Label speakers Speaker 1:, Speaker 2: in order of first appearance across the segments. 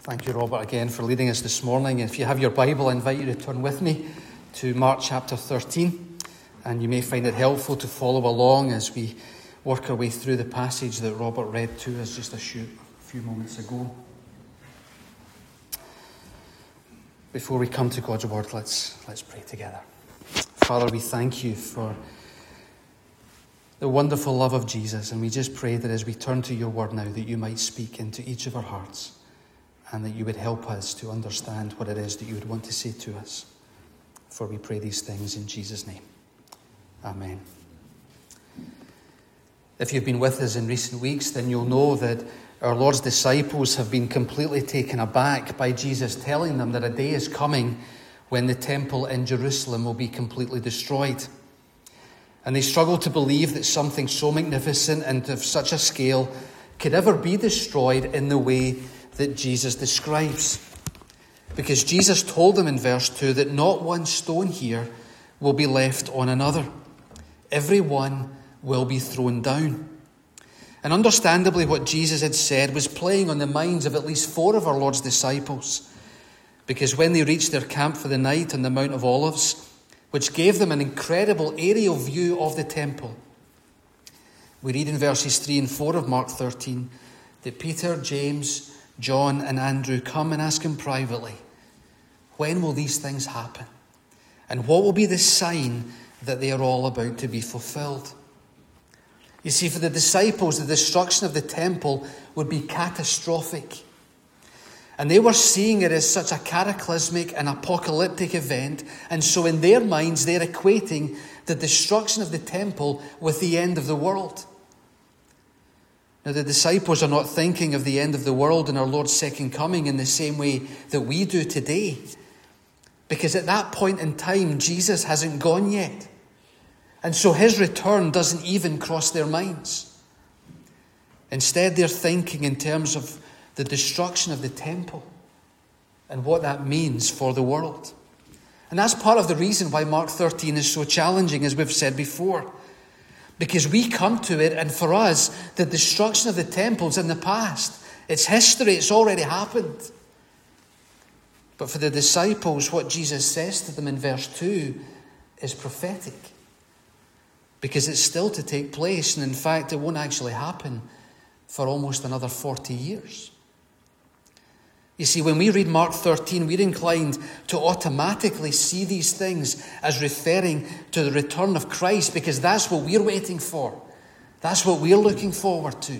Speaker 1: Thank you, Robert, again for leading us this morning. If you have your Bible, I invite you to turn with me to Mark chapter 13. And you may find it helpful to follow along as we work our way through the passage that Robert read to us just a few moments ago. Before we come to God's word, let's pray together. Father, we thank you for the wonderful love of Jesus, and we just pray that as we turn to your word now, that you might speak into each of our hearts, and that you would help us to understand what it is that you would want to say to us. For we pray these things in Jesus' name. Amen. If you've been with us in recent weeks, then you'll know that our Lord's disciples have been completely taken aback by Jesus telling them that a day is coming when the temple in Jerusalem will be completely destroyed. And they struggle to believe that something so magnificent and of such a scale could ever be destroyed in the way that Jesus describes. Because Jesus told them in verse 2 that not one stone here will be left on another. Every one will be thrown down. And understandably, what Jesus had said was playing on the minds of at least 4 of our Lord's disciples. Because when they reached their camp for the night on the Mount of Olives, which gave them an incredible aerial view of the temple, we read in verses 3 and 4 of Mark 13 that Peter, James, John and Andrew come and ask him privately, when will these things happen? And what will be the sign that they are all about to be fulfilled? You see, for the disciples, the destruction of the temple would be catastrophic. And they were seeing it as such a cataclysmic and apocalyptic event. And so in their minds, they're equating the destruction of the temple with the end of the world. Now, the disciples are not thinking of the end of the world and our Lord's second coming in the same way that we do today. Because at that point in time, Jesus hasn't gone yet. And so his return doesn't even cross their minds. Instead, they're thinking in terms of the destruction of the temple and what that means for the world. And that's part of the reason why Mark 13 is so challenging, as we've said before. Because we come to it, and for us, the destruction of the temple's in the past. It's history, it's already happened. But for the disciples, what Jesus says to them in verse 2 is prophetic. Because it's still to take place, and in fact, it won't actually happen for almost another 40 years. You see, when we read Mark 13, we're inclined to automatically see these things as referring to the return of Christ, because that's what we're waiting for. That's what we're looking forward to.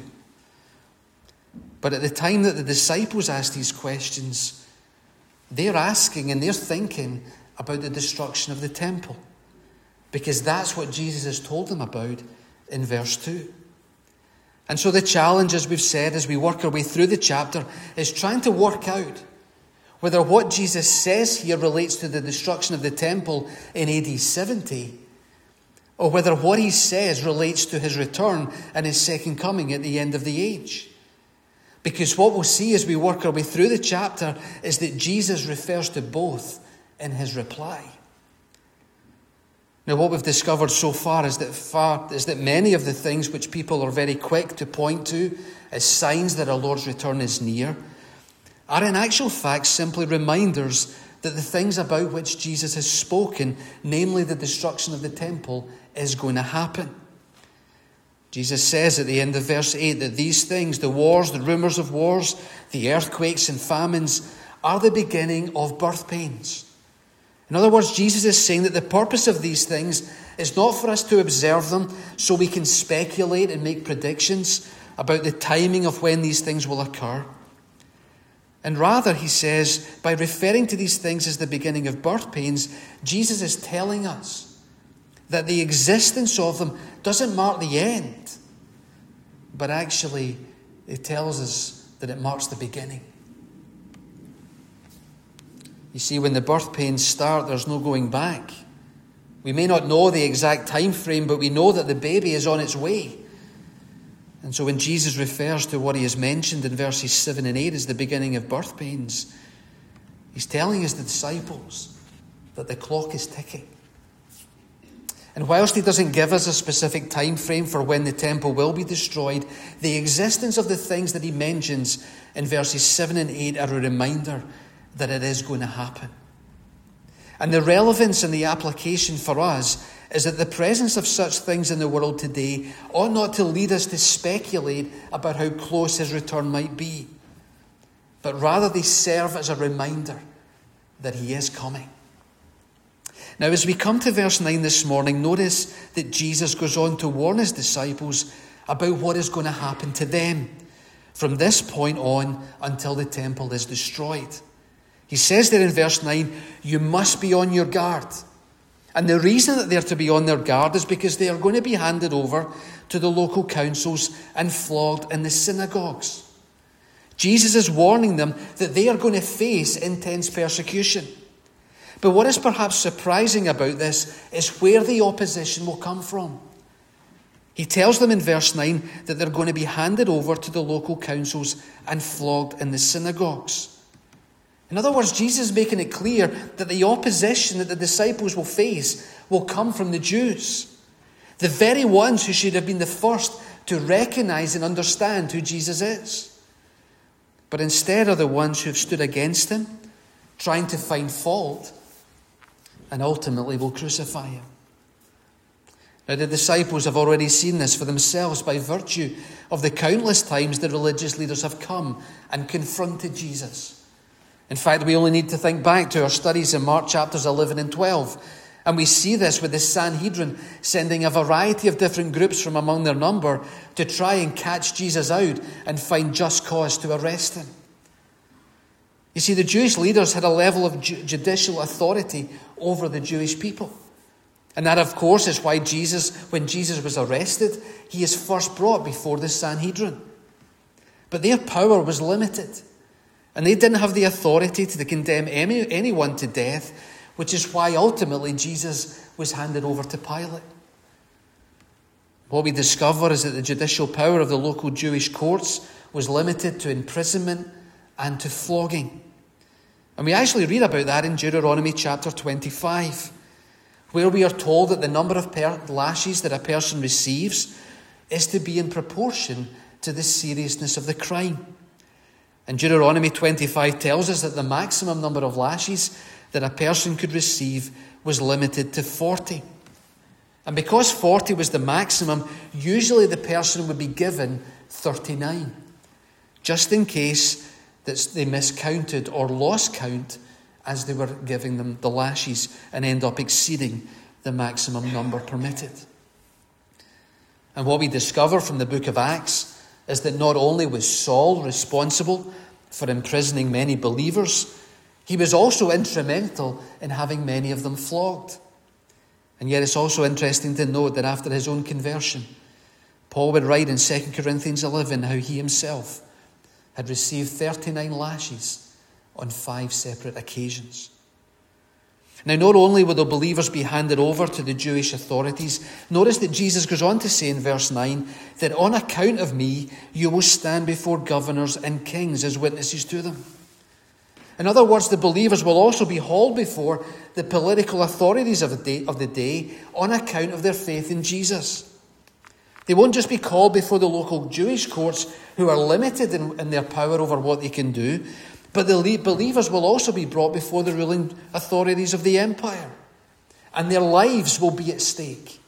Speaker 1: But at the time that the disciples ask these questions, they're asking and they're thinking about the destruction of the temple, because that's what Jesus has told them about in verse 2. And so the challenge, as we've said, as we work our way through the chapter, is trying to work out whether what Jesus says here relates to the destruction of the temple in AD 70, or whether what he says relates to his return and his second coming at the end of the age. Because what we'll see as we work our way through the chapter is that Jesus refers to both in his reply. Now, what we've discovered so far is that many of the things which people are very quick to point to as signs that our Lord's return is near are in actual fact simply reminders that the things about which Jesus has spoken, namely the destruction of the temple, is going to happen. Jesus says at the end of verse 8 that these things, the wars, the rumors of wars, the earthquakes and famines, are the beginning of birth pains. In other words, Jesus is saying that the purpose of these things is not for us to observe them so we can speculate and make predictions about the timing of when these things will occur. And rather, he says, by referring to these things as the beginning of birth pains, Jesus is telling us that the existence of them doesn't mark the end, but actually it tells us that it marks the beginning. You see, when the birth pains start, there's no going back. We may not know the exact time frame, but we know that the baby is on its way. And so when Jesus refers to what he has mentioned in verses 7 and 8 as the beginning of birth pains, he's telling his disciples that the clock is ticking. And whilst he doesn't give us a specific time frame for when the temple will be destroyed, the existence of the things that he mentions in verses 7 and 8 are a reminder that it is going to happen. And the relevance and the application for us is that the presence of such things in the world today ought not to lead us to speculate about how close his return might be, but rather they serve as a reminder that he is coming. Now, as we come to verse 9 this morning, notice that Jesus goes on to warn his disciples about what is going to happen to them from this point on until the temple is destroyed. He says there in verse 9, you must be on your guard. And the reason that they're to be on their guard is because they are going to be handed over to the local councils and flogged in the synagogues. Jesus is warning them that they are going to face intense persecution. But what is perhaps surprising about this is where the opposition will come from. He tells them in verse 9 that they're going to be handed over to the local councils and flogged in the synagogues. In other words, Jesus is making it clear that the opposition that the disciples will face will come from the Jews, the very ones who should have been the first to recognize and understand who Jesus is. But instead are the ones who have stood against him, trying to find fault, and ultimately will crucify him. Now, the disciples have already seen this for themselves by virtue of the countless times the religious leaders have come and confronted Jesus. In fact, we only need to think back to our studies in Mark chapters 11 and 12, and we see this with the Sanhedrin sending a variety of different groups from among their number to try and catch Jesus out and find just cause to arrest him. You see, the Jewish leaders had a level of judicial authority over the Jewish people. And that, of course, is why when Jesus was arrested, he is first brought before the Sanhedrin. But their power was limited. And they didn't have the authority to condemn anyone to death, which is why ultimately Jesus was handed over to Pilate. What we discover is that the judicial power of the local Jewish courts was limited to imprisonment and to flogging. And we actually read about that in Deuteronomy chapter 25, where we are told that the number of lashes that a person receives is to be in proportion to the seriousness of the crime. And Deuteronomy 25 tells us that the maximum number of lashes that a person could receive was limited to 40. And because 40 was the maximum, usually the person would be given 39, just in case that they miscounted or lost count as they were giving them the lashes and end up exceeding the maximum number permitted. And what we discover from the book of Acts is that not only was Saul responsible for imprisoning many believers, he was also instrumental in having many of them flogged. And yet it's also interesting to note that after his own conversion, Paul would write in 2 Corinthians 11 how he himself had received 39 lashes on 5 separate occasions. Now, not only will the believers be handed over to the Jewish authorities, notice that Jesus goes on to say in verse 9 that on account of me, you will stand before governors and kings as witnesses to them. In other words, the believers will also be hauled before the political authorities of the day on account of their faith in Jesus. They won't just be called before the local Jewish courts who are limited in their power over what they can do, but the believers will also be brought before the ruling authorities of the empire, and their lives will be at stake.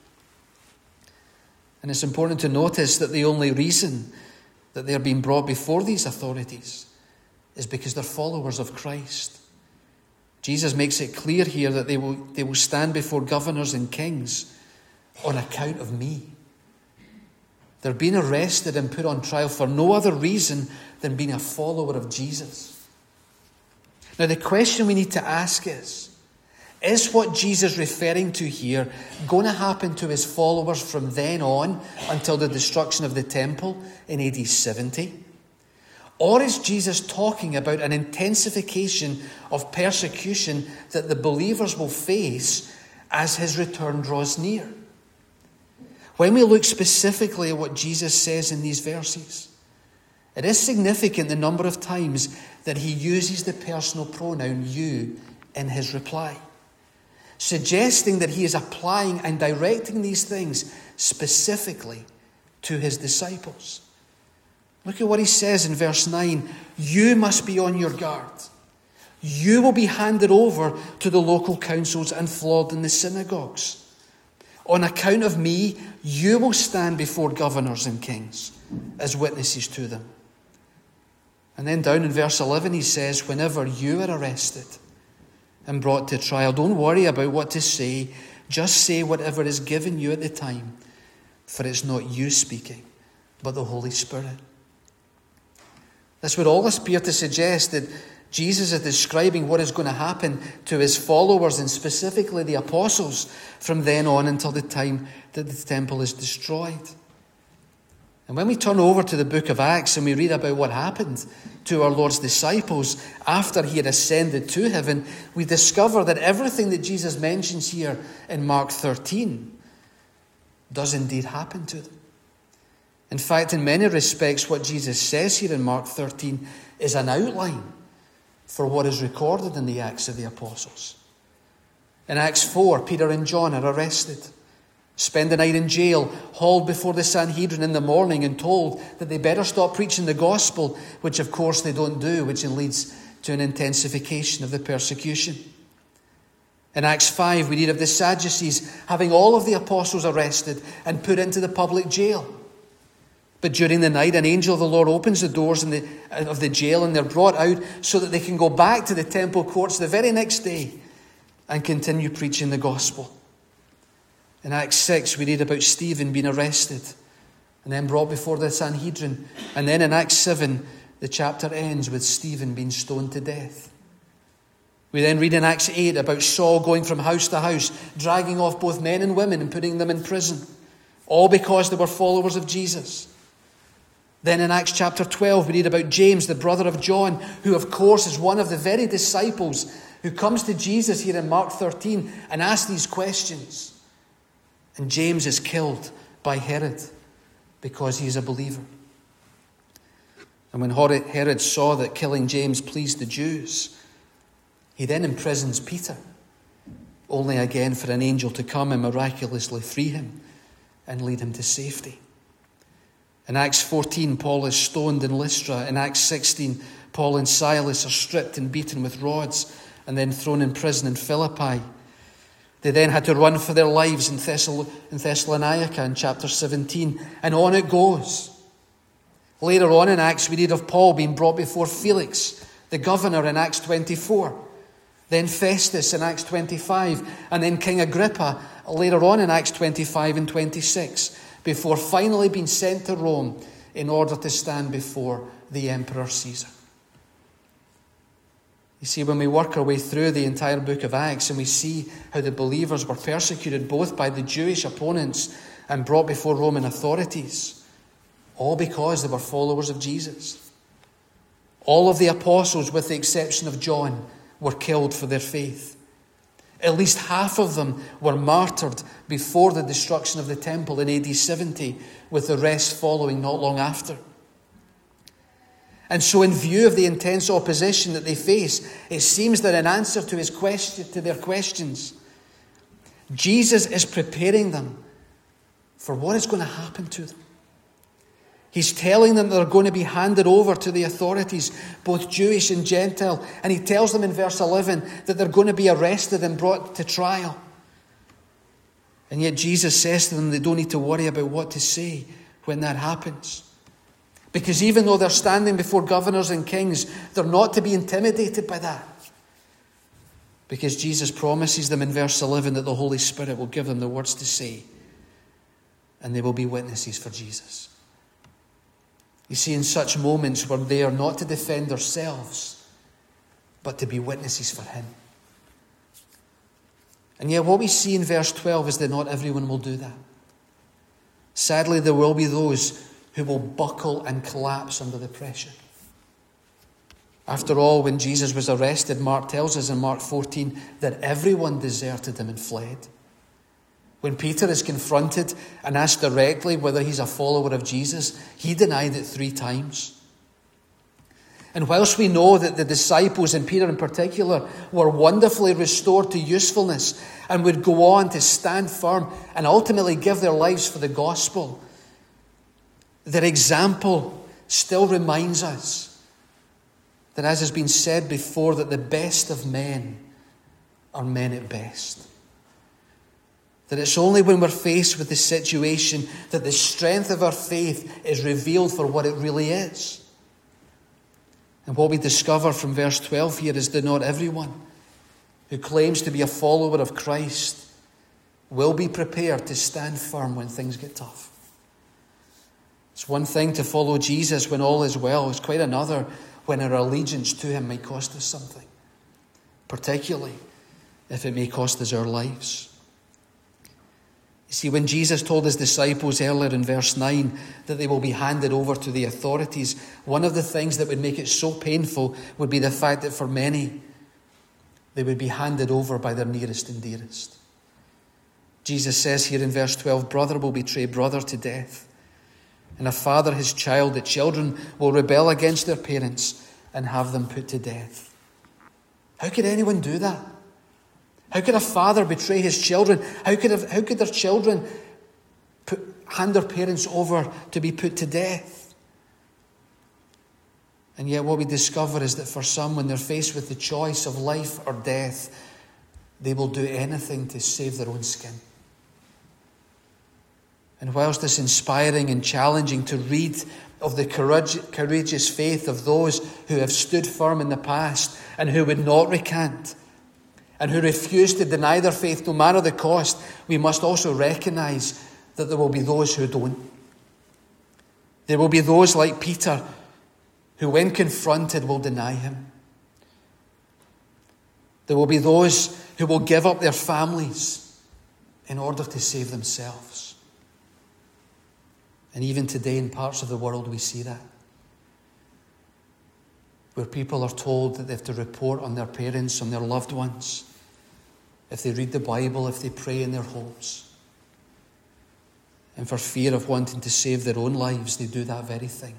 Speaker 1: And it's important to notice that the only reason that they are being brought before these authorities is because they're followers of Christ. Jesus makes it clear here that they will stand before governors and kings on account of me. They're being arrested and put on trial for no other reason than being a follower of Jesus. Now, the question we need to ask is what Jesus referring to here going to happen to his followers from then on until the destruction of the temple in AD 70? Or is Jesus talking about an intensification of persecution that the believers will face as his return draws near? When we look specifically at what Jesus says in these verses, it is significant the number of times that he uses the personal pronoun you in his reply. suggesting that he is applying and directing these things specifically to his disciples. Look at what he says in verse 9. You must be on your guard. You will be handed over to the local councils and flogged in the synagogues. On account of me, you will stand before governors and kings as witnesses to them. And then down in verse 11 he says, whenever you are arrested and brought to trial, don't worry about what to say. Just say whatever is given you at the time, for it's not you speaking, but the Holy Spirit. This would all appear to suggest that Jesus is describing what is going to happen to his followers, and specifically the apostles, from then on until the time that the temple is destroyed. And when we turn over to the book of Acts and we read about what happened to our Lord's disciples after he had ascended to heaven, we discover that everything that Jesus mentions here in Mark 13 does indeed happen to them. In fact, in many respects, what Jesus says here in Mark 13 is an outline for what is recorded in the Acts of the Apostles. In Acts 4, Peter and John are arrested, spend the night in jail, hauled before the Sanhedrin in the morning and told that they better stop preaching the gospel, which of course they don't do, which leads to an intensification of the persecution. In Acts 5, we read of the Sadducees having all of the apostles arrested and put into the public jail. But during the night, an angel of the Lord opens the doors of the jail, and they're brought out so that they can go back to the temple courts the very next day and continue preaching the gospel. In Acts 6, we read about Stephen being arrested and then brought before the Sanhedrin. And then in Acts 7, the chapter ends with Stephen being stoned to death. We then read in Acts 8 about Saul going from house to house, dragging off both men and women and putting them in prison, all because they were followers of Jesus. Then in Acts chapter 12, we read about James, the brother of John, who of course is one of the very disciples who comes to Jesus here in Mark 13 and asks these questions. And James is killed by Herod because he is a believer. And when Herod saw that killing James pleased the Jews, he then imprisons Peter, only again for an angel to come and miraculously free him and lead him to safety. In Acts 14, Paul is stoned in Lystra. In Acts 16, Paul and Silas are stripped and beaten with rods and then thrown in prison in Philippi. They then had to run for their lives in Thessalonica in chapter 17, and on it goes. Later on in Acts, we read of Paul being brought before Felix, the governor, in Acts 24. Then Festus in Acts 25, and then King Agrippa later on in Acts 25 and 26. Before finally being sent to Rome in order to stand before the Emperor Caesar. You see, when we work our way through the entire book of Acts and we see how the believers were persecuted both by the Jewish opponents and brought before Roman authorities, all because they were followers of Jesus. All of the apostles, with the exception of John, were killed for their faith. At least half of them were martyred before the destruction of the temple in AD 70, with the rest following not long after. And so in view of the intense opposition that they face, it seems that in answer to their questions, Jesus is preparing them for what is going to happen to them. He's telling them they're going to be handed over to the authorities, both Jewish and Gentile. And he tells them in verse 11 that they're going to be arrested and brought to trial. And yet Jesus says to them they don't need to worry about what to say when that happens. Because even though they're standing before governors and kings, they're not to be intimidated by that. Because Jesus promises them in verse 11 that the Holy Spirit will give them the words to say. And they will be witnesses for Jesus. You see, in such moments, we're there not to defend ourselves, but to be witnesses for him. And yet what we see in verse 12 is that not everyone will do that. Sadly, there will be those who will buckle and collapse under the pressure. After all, when Jesus was arrested, Mark tells us in Mark 14 that everyone deserted him and fled. When Peter is confronted and asked directly whether he's a follower of Jesus, he denied it 3 times. And whilst we know that the disciples, and Peter in particular, were wonderfully restored to usefulness and would go on to stand firm and ultimately give their lives for the gospel, their example still reminds us that, as has been said before, that the best of men are men at best. That it's only when we're faced with the situation that the strength of our faith is revealed for what it really is. And what we discover from verse 12 here is that not everyone who claims to be a follower of Christ will be prepared to stand firm when things get tough. It's one thing to follow Jesus when all is well. It's quite another when our allegiance to him may cost us something, particularly if it may cost us our lives. You see, when Jesus told his disciples earlier in verse 9 that they will be handed over to the authorities, one of the things that would make it so painful would be the fact that for many, they would be handed over by their nearest and dearest. Jesus says here in verse 12, brother will betray brother to death, and a father his child. The children will rebel against their parents and have them put to death. How could anyone do that? How could a father betray his children? How could their children hand their parents over to be put to death? And yet what we discover is that for some, when they're faced with the choice of life or death, they will do anything to save their own skin. And whilst it's inspiring and challenging to read of the courageous faith of those who have stood firm in the past and who would not recant, and who refuse to deny their faith no matter the cost, we must also recognize that there will be those who don't. There will be those like Peter who, when confronted, will deny him. There will be those who will give up their families in order to save themselves. And even today in parts of the world we see that, where people are told that they have to report on their parents, on their loved ones, if they read the Bible, if they pray in their homes. And for fear of wanting to save their own lives, they do that very thing.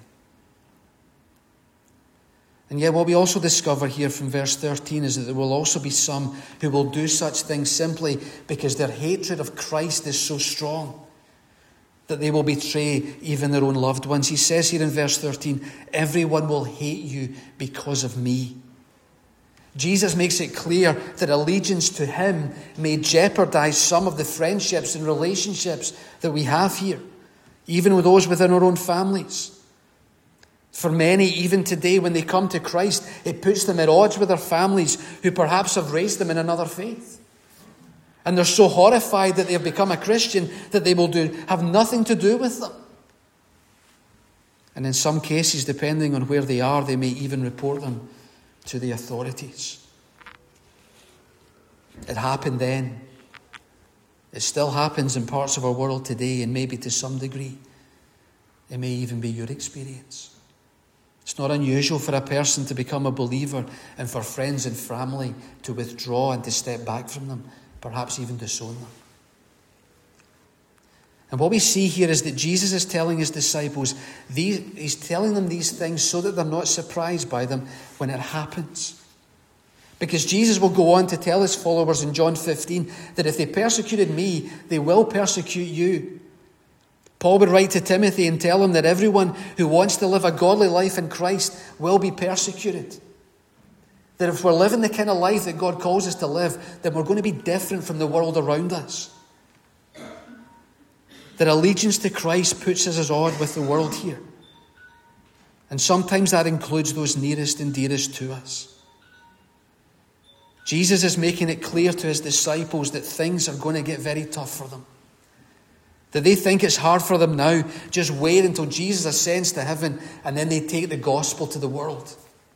Speaker 1: And yet what we also discover here from verse 13 is that there will also be some who will do such things simply because their hatred of Christ is so strong that they will betray even their own loved ones. He says here in verse 13, everyone will hate you because of me. Jesus makes it clear that allegiance to him may jeopardize some of the friendships and relationships that we have here, even with those within our own families. For many, even today, when they come to Christ, it puts them at odds with their families who perhaps have raised them in another faith. And they're so horrified that they have become a Christian that they will have nothing to do with them. And in some cases, depending on where they are, they may even report them to the authorities. It happened then. It still happens in parts of our world today, and maybe to some degree, it may even be your experience. It's not unusual for a person to become a believer and for friends and family to withdraw and to step back from them, perhaps even disown them. And what we see here is that Jesus is telling his disciples, he's telling them these things so that they're not surprised by them when it happens. Because Jesus will go on to tell his followers in John 15 that if they persecuted me, they will persecute you. Paul would write to Timothy and tell him that everyone who wants to live a godly life in Christ will be persecuted. That if we're living the kind of life that God calls us to live, then we're going to be different from the world around us. That allegiance to Christ puts us at odds with the world here. And sometimes that includes those nearest and dearest to us. Jesus is making it clear to his disciples that things are going to get very tough for them. That they think it's hard for them now. Just wait until Jesus ascends to heaven and then they take the gospel to the world.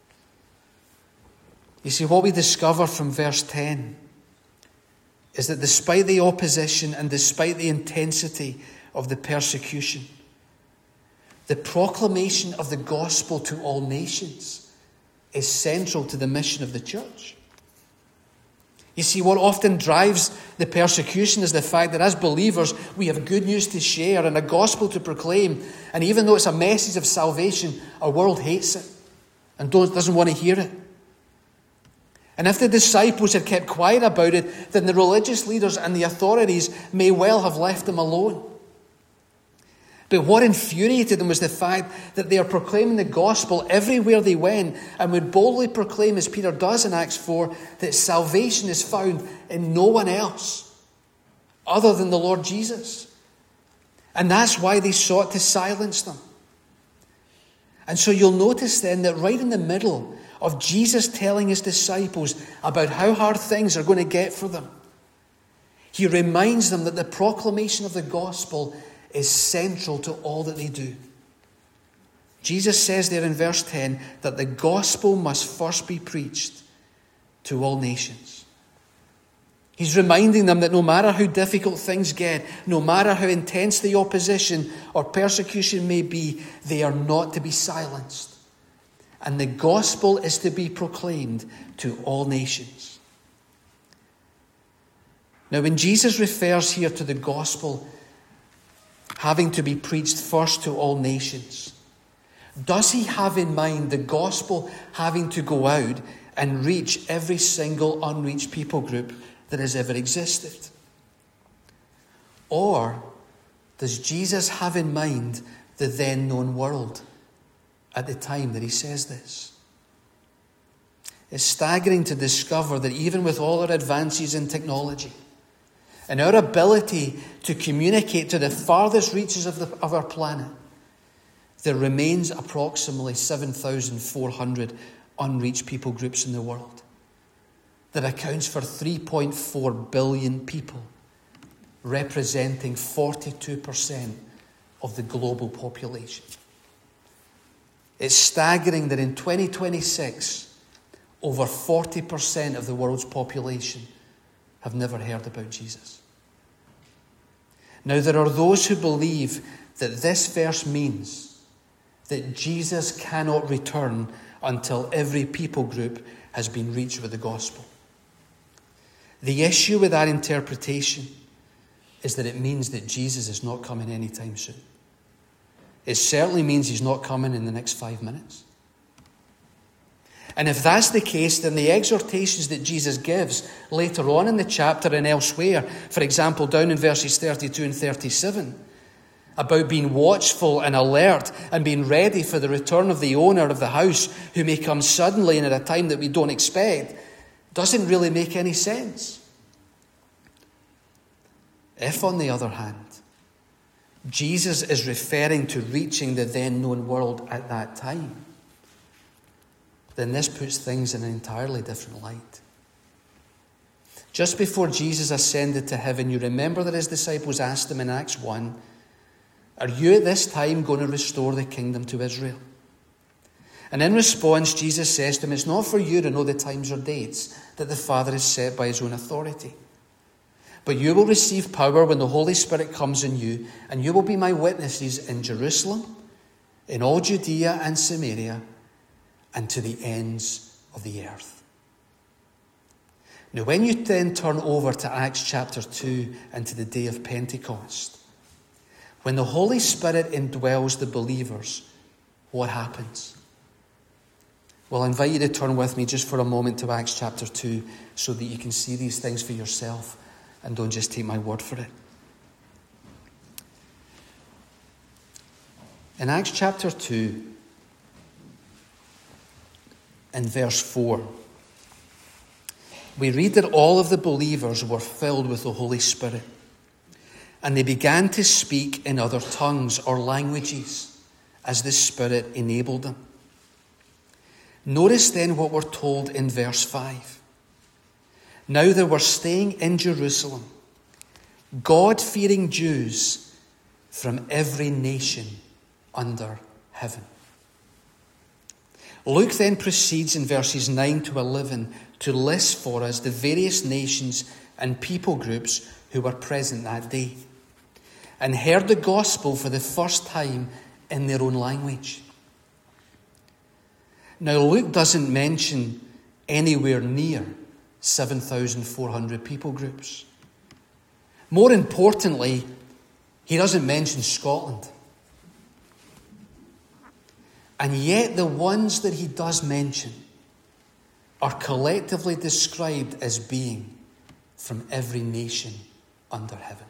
Speaker 1: You see, what we discover from verse 10 is that despite the opposition and despite the intensity of the persecution, the proclamation of the gospel to all nations is central to the mission of the church. You see, what often drives the persecution is the fact that as believers, we have good news to share and a gospel to proclaim. And even though it's a message of salvation, our world hates it. and doesn't want to hear it. And if the disciples had kept quiet about it, then the religious leaders and the authorities may well have left them alone. But what infuriated them was the fact that they are proclaiming the gospel everywhere they went and would boldly proclaim, as Peter does in Acts 4, that salvation is found in no one else other than the Lord Jesus. And that's why they sought to silence them. And so you'll notice then that right in the middle of Jesus telling his disciples about how hard things are going to get for them, he reminds them that the proclamation of the gospel is central to all that they do. Jesus says there in verse 10 that the gospel must first be preached to all nations. He's reminding them that no matter how difficult things get, no matter how intense the opposition or persecution may be, they are not to be silenced. And the gospel is to be proclaimed to all nations. Now, when Jesus refers here to the gospel having to be preached first to all nations, does he have in mind the gospel having to go out and reach every single unreached people group that has ever existed? Or does Jesus have in mind the then known world at the time that he says this? It's staggering to discover that even with all our advances in technology and our ability to communicate to the farthest reaches of our planet, there remains approximately 7,400 unreached people groups in the world. That accounts for 3.4 billion people, representing 42% of the global population. It's staggering that in 2026, over 40% of the world's population have never heard about Jesus. Now, there are those who believe that this verse means that Jesus cannot return until every people group has been reached with the gospel. The issue with that interpretation is that it means that Jesus is not coming anytime soon. It certainly means he's not coming in the next 5 minutes. And if that's the case, then the exhortations that Jesus gives later on in the chapter and elsewhere, for example, down in verses 32 and 37, about being watchful and alert and being ready for the return of the owner of the house who may come suddenly and at a time that we don't expect, doesn't really make any sense. If, on the other hand, Jesus is referring to reaching the then known world at that time, then this puts things in an entirely different light. Just before Jesus ascended to heaven, you remember that his disciples asked him in Acts 1, "Are you at this time going to restore the kingdom to Israel?" And in response, Jesus says to them, "It's not for you to know the times or dates that the Father has set by his own authority. But you will receive power when the Holy Spirit comes on you, and you will be my witnesses in Jerusalem, in all Judea and Samaria, and to the ends of the earth." Now, when you then turn over to Acts chapter 2 and to the day of Pentecost, when the Holy Spirit indwells the believers, what happens? Well, I invite you to turn with me just for a moment to Acts chapter 2 so that you can see these things for yourself and don't just take my word for it. In Acts chapter 2 and verse 4, we read that all of the believers were filled with the Holy Spirit, and they began to speak in other tongues or languages as the Spirit enabled them. Notice then what we're told in verse 5. Now there were staying in Jerusalem God-fearing Jews from every nation under heaven. Luke then proceeds in verses 9 to 11 to list for us the various nations and people groups who were present that day and heard the gospel for the first time in their own language. Now, Luke doesn't mention anywhere near 7,400 people groups. More importantly, he doesn't mention Scotland. And yet the ones that he does mention are collectively described as being from every nation under heaven.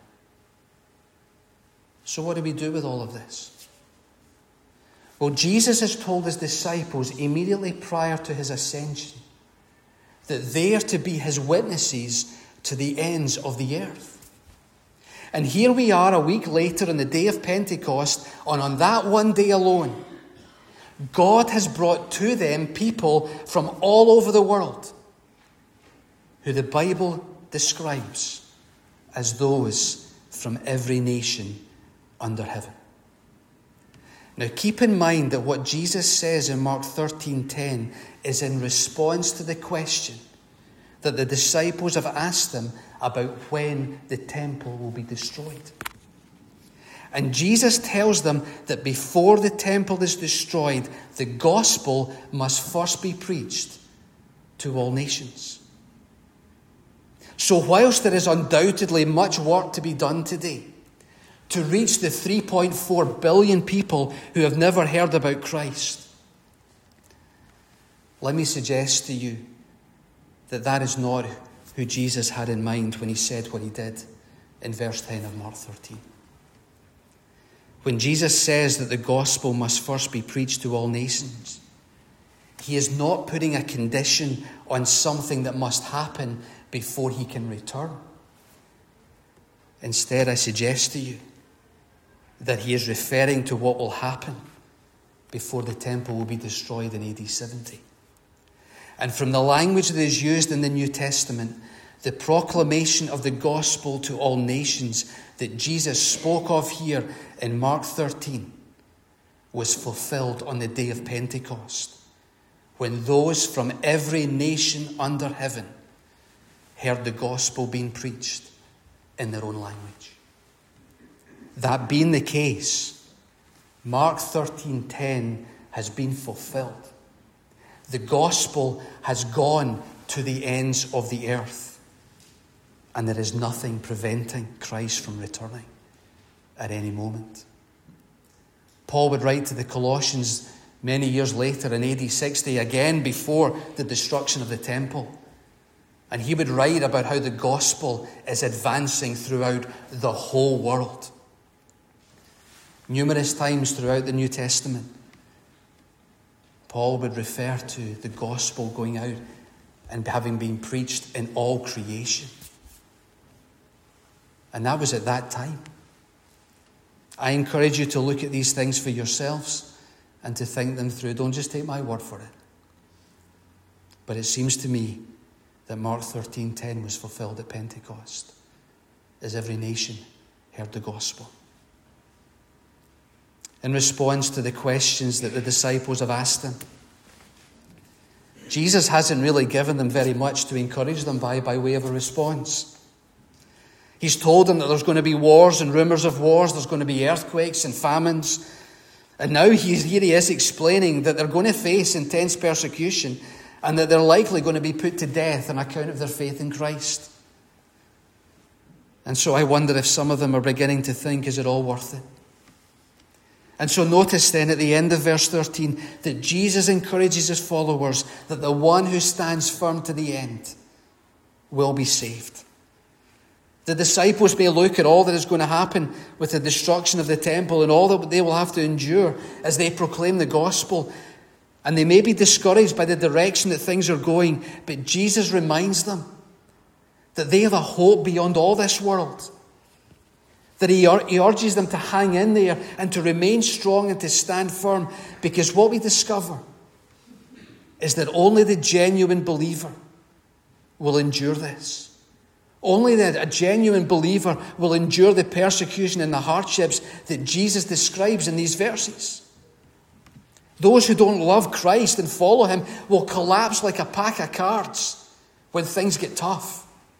Speaker 1: So what do we do with all of this? Well, Jesus has told his disciples immediately prior to his ascension that they are to be his witnesses to the ends of the earth. And here we are a week later on the day of Pentecost, and on that one day alone, God has brought to them people from all over the world who the Bible describes as those from every nation under heaven. Now keep in mind that what Jesus says in Mark 13:10 is in response to the question that the disciples have asked him about when the temple will be destroyed. And Jesus tells them that before the temple is destroyed, the gospel must first be preached to all nations. So whilst there is undoubtedly much work to be done today to reach the 3.4 billion people who have never heard about Christ, let me suggest to you that that is not who Jesus had in mind when he said what he did in verse 10 of Mark 13. When Jesus says that the gospel must first be preached to all nations, he is not putting a condition on something that must happen before he can return. Instead, I suggest to you that he is referring to what will happen before the temple will be destroyed in AD 70. And from the language that is used in the New Testament, the proclamation of the gospel to all nations that Jesus spoke of here in Mark 13 was fulfilled on the day of Pentecost, when those from every nation under heaven heard the gospel being preached in their own language. That being the case, Mark 13:10 has been fulfilled. The gospel has gone to the ends of the earth, and there is nothing preventing Christ from returning at any moment. Paul would write to the Colossians many years later in AD 60, again before the destruction of the temple. And he would write about how the gospel is advancing throughout the whole world. Numerous times throughout the New Testament, Paul would refer to the gospel going out and having been preached in all creation. And that was at that time. I encourage you to look at these things for yourselves and to think them through. Don't just take my word for it. But it seems to me that Mark 13:10 was fulfilled at Pentecost, as every nation heard the gospel. In response to the questions that the disciples have asked him, Jesus hasn't really given them very much to encourage them by way of a response. He's told them that there's going to be wars and rumors of wars, there's going to be earthquakes and famines. And now here he is explaining that they're going to face intense persecution and that they're likely going to be put to death on account of their faith in Christ. And so I wonder if some of them are beginning to think, is it all worth it? And so notice then at the end of verse 13 that Jesus encourages his followers that the one who stands firm to the end will be saved. The disciples may look at all that is going to happen with the destruction of the temple and all that they will have to endure as they proclaim the gospel. And they may be discouraged by the direction that things are going, but Jesus reminds them that they have a hope beyond all this world. That he urges them to hang in there and to remain strong and to stand firm, because what we discover is that only the genuine believer will endure this. Only that a genuine believer will endure the persecution and the hardships that Jesus describes in these verses. Those who don't love Christ and follow him will collapse like a pack of cards when things get tough.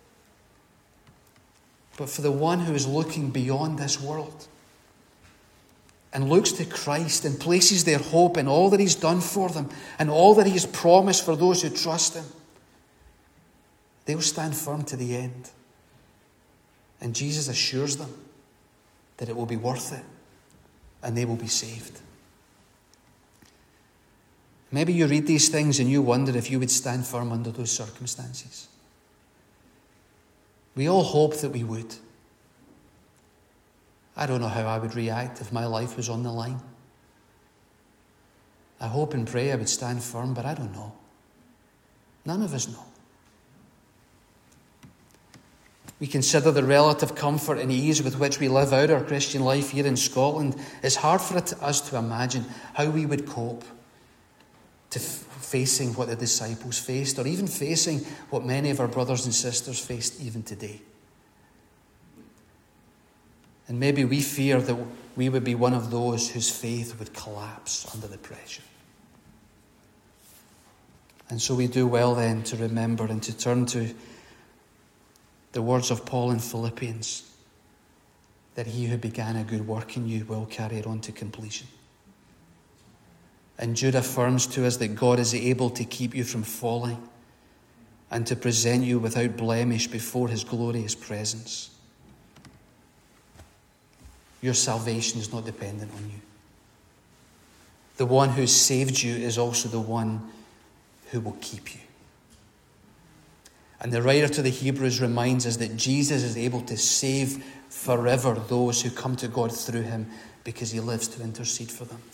Speaker 1: But for the one who is looking beyond this world and looks to Christ and places their hope in all that he's done for them and all that he has promised for those who trust him, they will stand firm to the end. And Jesus assures them that it will be worth it and they will be saved. Maybe you read these things and you wonder if you would stand firm under those circumstances. We all hope that we would. I don't know how I would react if my life was on the line. I hope and pray I would stand firm, but I don't know. None of us know. We consider the relative comfort and ease with which we live out our Christian life here in Scotland. It's hard for us to imagine how we would cope to facing what the disciples faced, or even facing what many of our brothers and sisters faced even today. And maybe we fear that we would be one of those whose faith would collapse under the pressure. And so we do well then to remember and to turn to the words of Paul in Philippians, that he who began a good work in you will carry it on to completion. And Jude affirms to us that God is able to keep you from falling and to present you without blemish before his glorious presence. Your salvation is not dependent on you. The one who saved you is also the one who will keep you. And the writer to the Hebrews reminds us that Jesus is able to save forever those who come to God through him because he lives to intercede for them.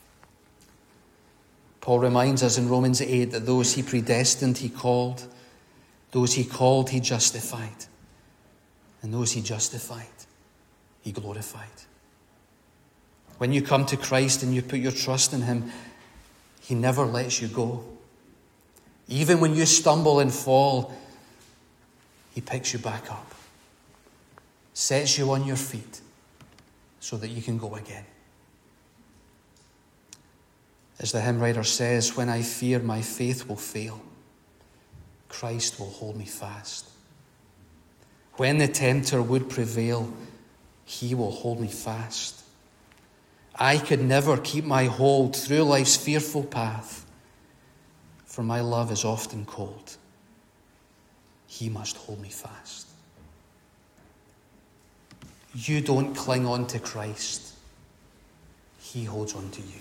Speaker 1: Paul reminds us in Romans 8 that those he predestined, he called. Those he called, he justified. And those he justified, he glorified. When you come to Christ and you put your trust in him, he never lets you go. Even when you stumble and fall, he picks you back up, sets you on your feet so that you can go again. As the hymn writer says, when I fear my faith will fail, Christ will hold me fast. When the tempter would prevail, he will hold me fast. I could never keep my hold through life's fearful path, for my love is often cold. He must hold me fast. You don't cling on to Christ. He holds on to you.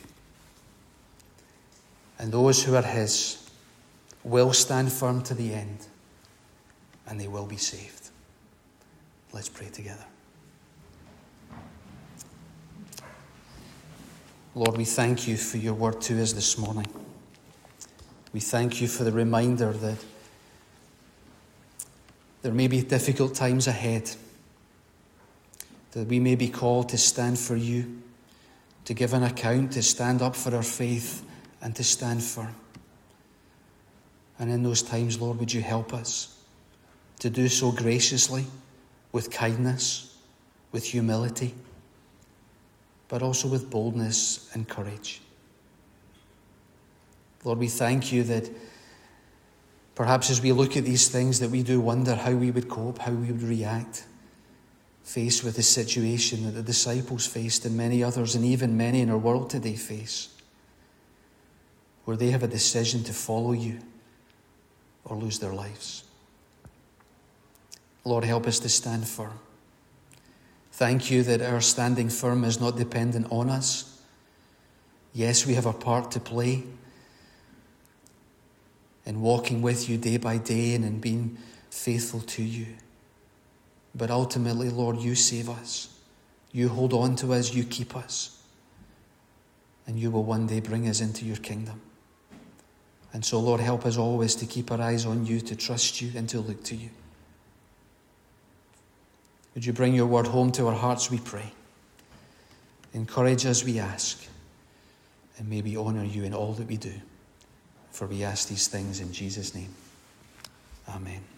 Speaker 1: And those who are his will stand firm to the end, and they will be saved. Let's pray together. Lord, we thank you for your word to us this morning. We thank you for the reminder that there may be difficult times ahead, that we may be called to stand for you, to give an account, to stand up for our faith, and to stand firm. And in those times, Lord, would you help us to do so graciously, with kindness, with humility, but also with boldness and courage. Lord, we thank you that perhaps as we look at these things that we do wonder how we would cope, how we would react, faced with the situation that the disciples faced and many others and even many in our world today face, where they have a decision to follow you or lose their lives. Lord, help us to stand firm. Thank you that our standing firm is not dependent on us. Yes, we have a part to play in walking with you day by day and in being faithful to you. But ultimately, Lord, you save us. You hold on to us, you keep us. And you will one day bring us into your kingdom. And so, Lord, help us always to keep our eyes on you, to trust you and to look to you. Would you bring your word home to our hearts, we pray. Encourage us, we ask. And may we honour you in all that we do. For we ask these things in Jesus' name. Amen.